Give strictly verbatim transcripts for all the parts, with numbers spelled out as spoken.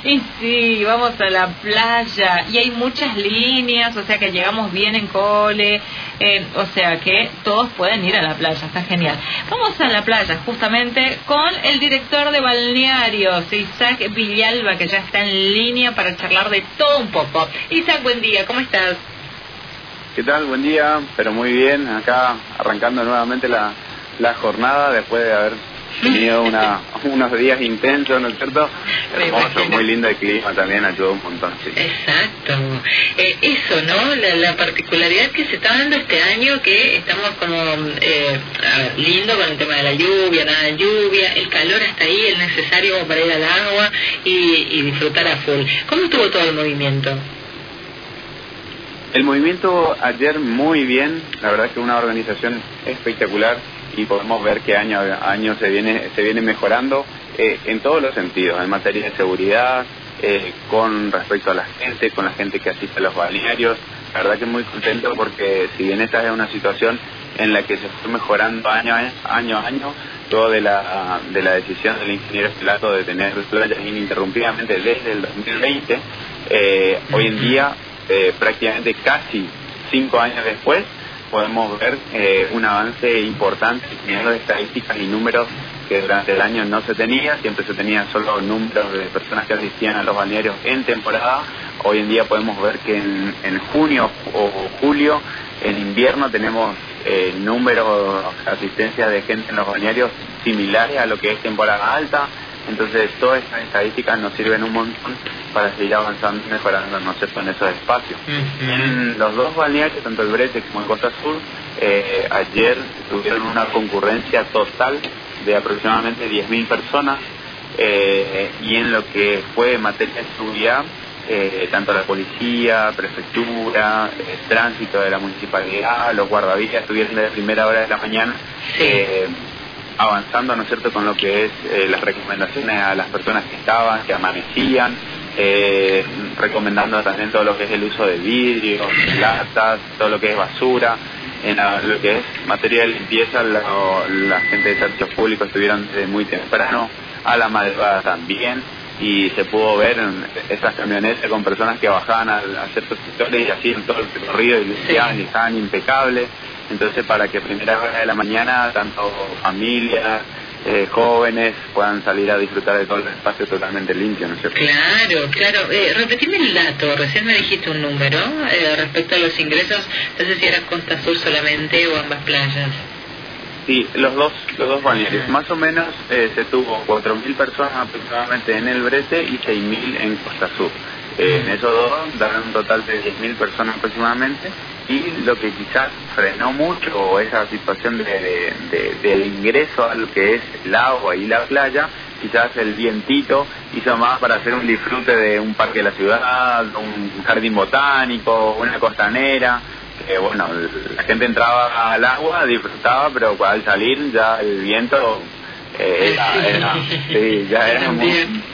Y sí, vamos a la playa y hay muchas líneas, o sea que llegamos bien en cole, eh, o sea que todos pueden ir a la playa, está genial. Vamos a la playa justamente con el director de balnearios, Isaac Villalba, que ya está en línea para charlar de todo un poco. Isaac, buen día, ¿cómo estás? ¿Qué tal? Buen día, pero muy bien, acá arrancando nuevamente la, la jornada después de haber tenido una, unos días intensos, ¿no es cierto? Hermoso, muy lindo el clima también, ayudó un montón. Sí. Exacto. Eh, eso, ¿no? La, la particularidad que se está dando este año, que estamos como, eh, a ver, lindo con el tema de la lluvia, nada de lluvia, el calor hasta ahí, el necesario para ir al agua y, y disfrutar a full. ¿Cómo estuvo todo el movimiento? El movimiento ayer muy bien, la verdad es que una organización espectacular y podemos ver que año a año se viene se viene mejorando eh, en todos los sentidos, en materia de seguridad, eh, con respecto a la gente, con la gente que asiste a los balnearios. La verdad que muy contento porque si bien esta es una situación en la que se fue mejorando año a año, a año todo de la, de la decisión del ingeniero Estilato de tener playas ininterrumpidamente desde el dos mil veinte, eh, hoy en día Eh, prácticamente casi cinco años después podemos ver eh, un avance importante teniendo estadísticas y números que durante el año no se tenía, siempre se tenían solo números de personas que asistían a los balnearios en temporada. Hoy en día podemos ver que en, en junio o julio, en invierno, tenemos eh, números de asistencia de gente en los balnearios similares a lo que es temporada alta. Entonces todas estas estadísticas nos sirven un montón para seguir avanzando y mejorando, ¿no es cierto?, en esos espacios. Uh-huh. En los dos balnearios, tanto el Brete como el Costa Sur, eh, ayer tuvieron una concurrencia total de aproximadamente diez mil personas, eh, y en lo que fue materia de seguridad, eh, tanto la policía, prefectura, eh, tránsito de la municipalidad, los guardavidas estuvieron desde primera hora de la mañana, eh, avanzando, ¿no es cierto?, con lo que es eh, las recomendaciones a las personas que estaban, que amanecían, eh, recomendando también todo lo que es el uso de vidrios, latas, todo lo que es basura. En la, lo que es materia de limpieza, la, la gente de servicios públicos estuvieron desde muy temprano, a la madrugada también, y se pudo ver en esas camionetas con personas que bajaban a, a ciertos sectores y hacían todo el recorrido y limpiaban y estaban impecables. Entonces, para que a primera hora de la mañana tanto familias, eh, jóvenes puedan salir a disfrutar de todo el espacio totalmente limpio, ¿no es cierto? Claro, claro. Eh, repetime el dato, recién me dijiste un número eh, respecto a los ingresos, no sé si era Costa Sur solamente o ambas playas. Sí, los dos los dos balnearios. Más o menos eh, se tuvo cuatro mil personas aproximadamente en el Brete y seis mil en Costa Sur. Eh, en esos dos dan un total de diez mil personas aproximadamente, y lo que quizás frenó mucho esa situación de, de, de, del ingreso a lo que es el agua y la playa, quizás el vientito hizo más para hacer un disfrute de un parque de la ciudad, un jardín botánico, una costanera. Eh, bueno, la gente entraba al agua, disfrutaba, pero al salir ya el viento eh, era, era, sí, ya era muy,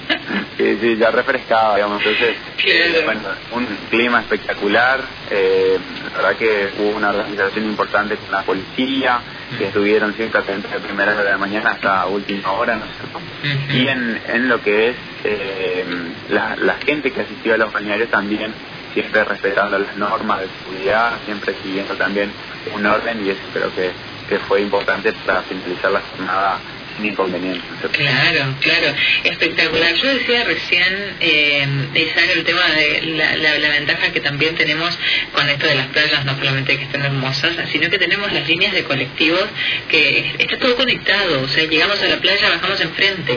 sí, sí, ya refrescaba, digamos. Entonces, eh, bueno, un clima espectacular. Eh, la verdad que hubo una organización importante con la policía, que estuvieron siempre atentos de primera hora de la mañana hasta última hora, ¿no es cierto? Y en, en lo que es eh, la, la gente que asistió a los balnearios también, siempre respetando las normas de seguridad, siempre siguiendo también un orden, y eso creo que, que fue importante para finalizar la jornada sin inconvenientes. Claro, claro, espectacular. Yo decía recién, eh, Isaac, el tema de la, la, la ventaja que también tenemos con esto de las playas, no solamente que estén hermosas, sino que tenemos las líneas de colectivos, que está todo conectado, o sea, llegamos a la playa, bajamos enfrente.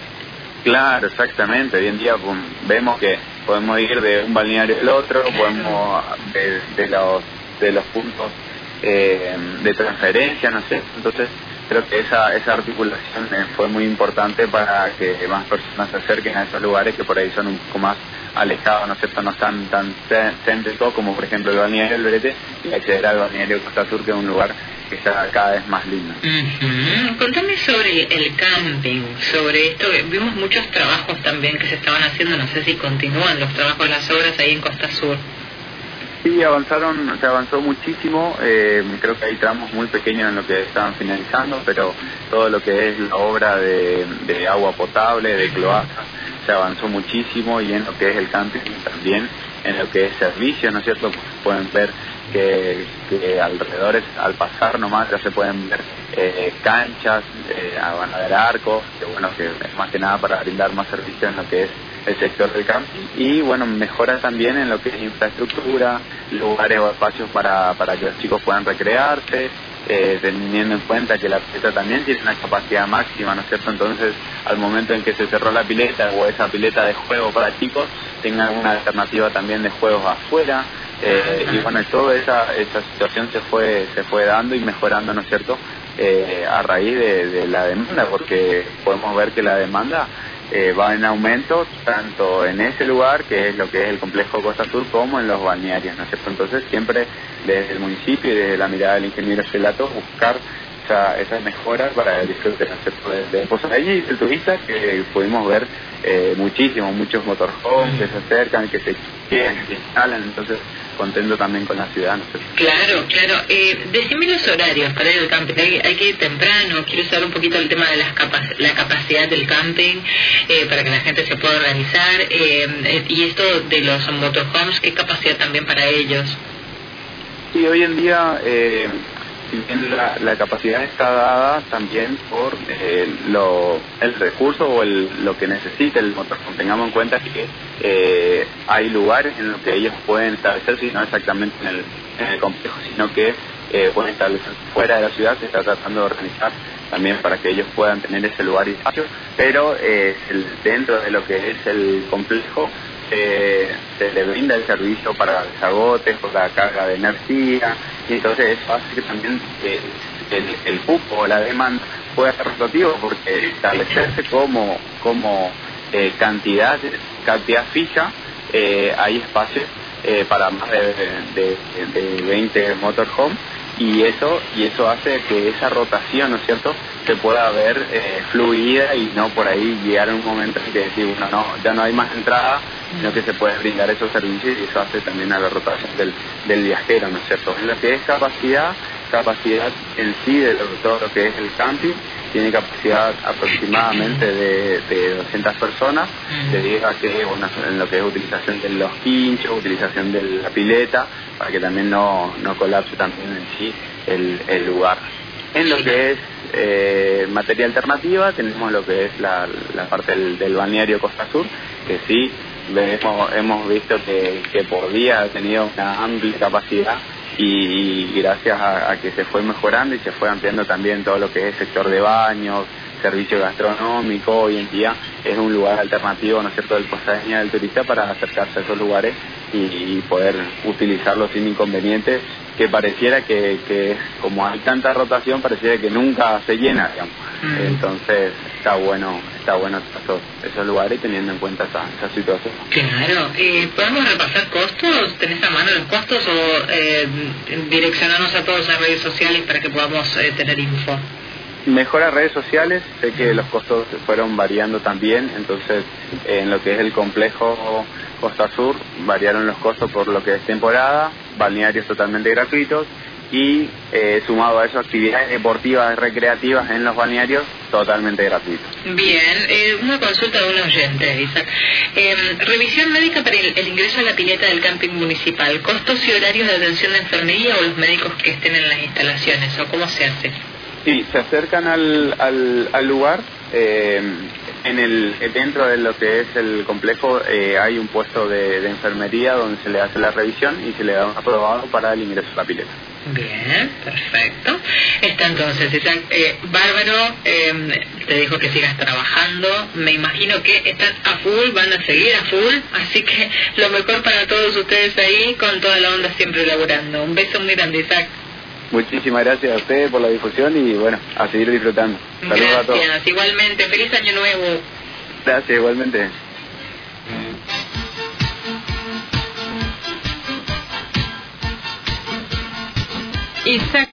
Claro, exactamente. Hoy en día pues, vemos que podemos ir de un balneario al otro, podemos de, de los de los puntos eh, de transferencia, no sé. Entonces creo que esa esa articulación eh, fue muy importante para que más personas se acerquen a esos lugares que por ahí son un poco más alejados, ¿no es cierto?, no están tan céntricos como por ejemplo el balneario del Brete, y acceder al balneario Costa Sur, que es un lugar que está cada vez más lindo. Uh-huh. Contame sobre el camping, sobre esto, vimos muchos trabajos también que se estaban haciendo, no sé si continúan los trabajos, las obras ahí en Costa Sur. Sí, avanzaron, se avanzó muchísimo, eh, creo que hay tramos muy pequeños en lo que estaban finalizando, pero todo lo que es la obra de, de agua potable, de cloacas, se avanzó muchísimo, y en lo que es el camping también, en lo que es servicio, ¿no es cierto? Pueden ver que, que alrededor, al pasar nomás, ya se pueden ver eh, canchas, eh, van a ver arcos, que bueno, que es más que nada para brindar más servicio en lo que es el sector del camping, y bueno, mejora también en lo que es infraestructura, lugares o espacios para, para que los chicos puedan recrearse, eh, teniendo en cuenta que la pileta también tiene una capacidad máxima, ¿no es cierto? Entonces, al momento en que se cerró la pileta, o esa pileta de juego para chicos, tengan una alternativa también de juegos afuera, eh, y bueno, toda esa, esa situación se fue, se fue dando y mejorando, ¿no es cierto?, eh, a raíz de, de la demanda, porque podemos ver que la demanda Eh, va en aumento tanto en ese lugar, que es lo que es el complejo Costa Sur, como en los balnearios, ¿no es cierto? Entonces, siempre desde el municipio y desde la mirada del ingeniero Gelato, buscar esa, esas mejoras para el disfrute, ¿no es cierto?, de, de Posadas y del turista, que pudimos ver eh, muchísimo, muchos motorhomes que se acercan, que se quedan, que se instalan, entonces contento también con la ciudad, ¿no? Claro, claro. Eh, decime los horarios para ir al camping. Hay, hay que ir temprano. Quiero saber un poquito el tema de las capac la capacidad del camping, eh, para que la gente se pueda organizar. Eh, y esto de los motorhomes, ¿qué capacidad también para ellos? Sí, hoy en día, eh, si bien la, la capacidad está dada también por eh, lo, el recurso o el, lo que necesita el motorhome. Tengamos en cuenta que eh, hay lugares en los que ellos pueden establecerse, y no exactamente en el, en el complejo, sino que eh, pueden establecerse fuera de la ciudad. Se está tratando de organizar también para que ellos puedan tener ese lugar y espacio, pero eh, el, dentro de lo que es el complejo, Eh, se le brinda el servicio para desagotes, para la carga de energía, y entonces eso hace que también eh, el, el cupo o la demanda pueda ser rotativo, porque establecerse como como eh, cantidad cantidad fija, eh, hay espacios eh, para más de, de, de veinte motorhomes, y eso y eso hace que esa rotación, ¿no es cierto?, se pueda ver eh, fluida, y no por ahí llegar a un momento en que decir, bueno, no, ya no hay más entrada, sino que se puede brindar esos servicios, y eso hace también a la rotación del, del viajero, ¿no es cierto? En lo que es capacidad, capacidad en sí de lo, todo lo que es el camping, tiene capacidad aproximadamente de, de doscientas personas, debido a que, bueno, en lo que es utilización de los quinchos, utilización de la pileta, para que también no, no colapse también en sí el, el lugar. En lo que es eh, materia alternativa, tenemos lo que es la, la parte del, del balneario Costa Sur, que sí hemos, hemos visto que, que por día ha tenido una amplia capacidad, y, y gracias a, a que se fue mejorando y se fue ampliando también todo lo que es sector de baños, servicio gastronómico, hoy en día es un lugar alternativo, ¿no es cierto?, del posadeño, del turista, para acercarse a esos lugares y, y poder utilizarlos sin inconvenientes, que pareciera que, que como hay tanta rotación, pareciera que nunca se llena, digamos. Mm. Entonces está bueno, está bueno esos, esos lugares, teniendo en cuenta esa, esa situación. Claro. Eh, ¿Podemos repasar costos? ¿Tenés a mano los costos, o eh, direccionarnos a todas las redes sociales para que podamos eh, tener info? Mejor a redes sociales, sé que los costos fueron variando también, entonces eh, en lo que es el complejo Costa Sur variaron los costos por lo que es temporada, balnearios totalmente gratuitos, y eh, sumado a eso, actividades deportivas y recreativas en los balnearios totalmente gratuitos. Bien, eh, una consulta de un oyente, Isaac. Eh, revisión médica para el, el ingreso a la pileta del camping municipal, costos y horarios de atención de enfermería o los médicos que estén en las instalaciones, o cómo se hace. Sí, se acercan al, al, al lugar. Eh, en el dentro de lo que es el complejo eh, hay un puesto de, de enfermería donde se le hace la revisión y se le da un aprobado para el ingreso a la pileta. Bien, perfecto. Está entonces, Isaac, eh, bárbaro, eh, te dijo que sigas trabajando, me imagino que están a full, van a seguir a full, así que lo mejor para todos ustedes ahí, con toda la onda siempre laburando. Un beso muy grande, Isaac. Muchísimas gracias a ustedes por la difusión, y bueno, a seguir disfrutando. Saludos gracias, a todos. Igualmente, feliz año nuevo. Gracias, igualmente. Isaac.